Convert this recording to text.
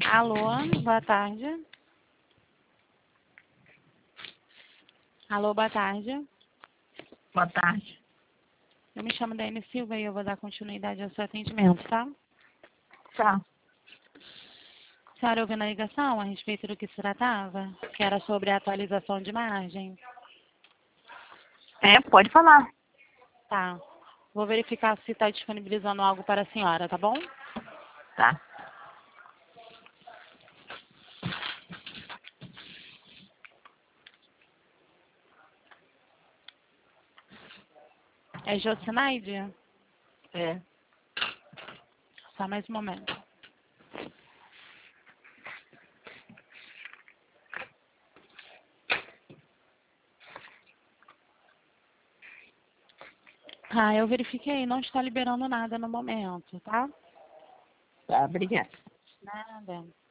Alô, boa tarde. Alô, boa tarde. Boa tarde. Eu me chamo Daiane Silva e eu vou dar continuidade ao seu atendimento, tá? Tá. A senhora ouviu na ligação a respeito do que se tratava? Que era sobre a atualização de margem? É, pode falar. Tá. Vou verificar se está disponibilizando algo para a senhora, tá bom? Tá. É Jocinaide? É. Só mais um momento. Ah, eu verifiquei, não está liberando nada no momento, tá? Tá, obrigada. Nada.